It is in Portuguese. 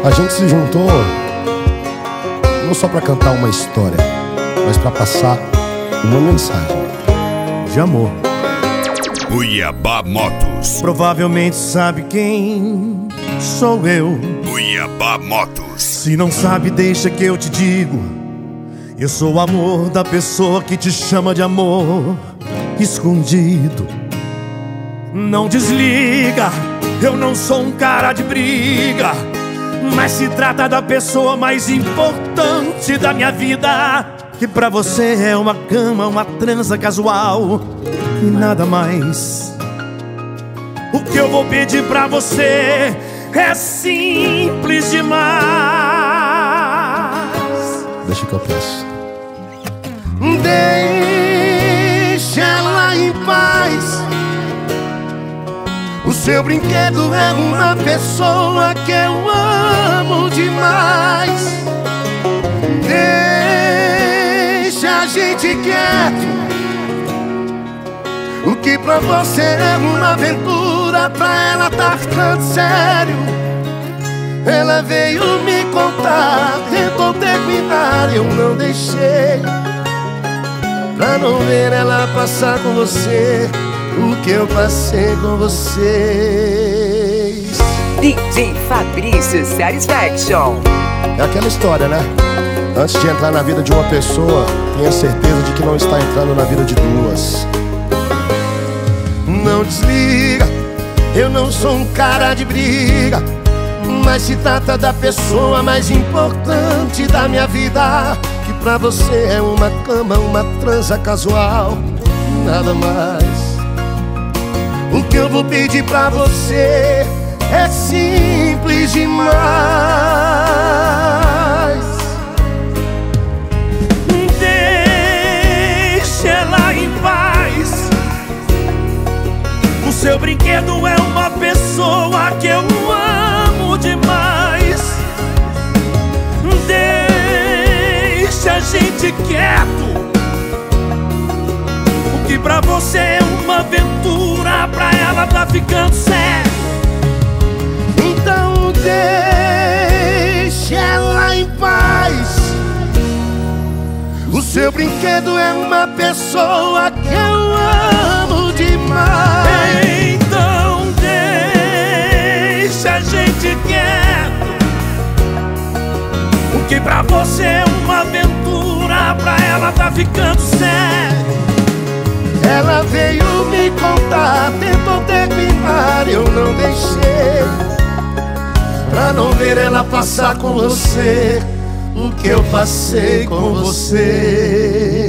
A gente se juntou não só pra cantar uma história, mas pra passar uma mensagem de amor. Cuiabá Motos. Provavelmente sabe quem sou eu. Cuiabá Motos. Se não sabe, deixa que eu te digo. Eu sou o amor da pessoa que te chama de amor escondido. Não desliga, eu não sou um cara de briga, mas se trata da pessoa mais importante da minha vida, que pra você é uma cama, uma transa casual e nada mais. O que eu vou pedir pra você é simples demais. Deixa que eu peço. Deixa ela em paz. O seu brinquedo é uma pessoa que eu amo demais. Deixa a gente quieto. O que pra você é uma aventura, pra ela tá ficando sério. Ela veio me contar, tentou terminar, eu não deixei, pra não ver ela passar com você o que eu passei com vocês. DJ Fabrício Satisfaction. É aquela história, né? Antes de entrar na vida de uma pessoa, tenha certeza de que não está entrando na vida de duas. Não desliga, eu não sou um cara de briga, mas se trata da pessoa mais importante da minha vida, que pra você é uma cama, uma transa casual, nada mais. O que eu vou pedir pra você é simples demais. Deixa ela em paz. O seu brinquedo é uma pessoa que eu amo demais. Deixa a gente quieto. O que pra você é uma aventura, pra ela tá ficando sério. Então deixa ela em paz. O seu brinquedo é uma pessoa que eu amo demais. Então deixa a gente quieto. O que pra você é uma aventura, pra ela tá ficando sério. Ela veio me contar, tentou terminar, eu não deixei, pra não ver ela passar com você o que eu passei com você.